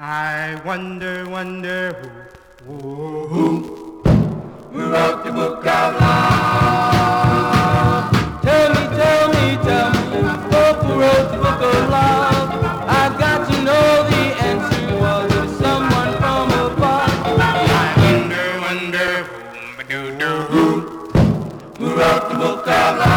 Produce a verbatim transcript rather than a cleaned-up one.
I wonder, wonder who, who, who, who wrote the book of love? Tell me, tell me, tell me, who wrote the book of love? I got to know the answer. Was it someone from above? I wonder, wonder who, who, who wrote the book of love?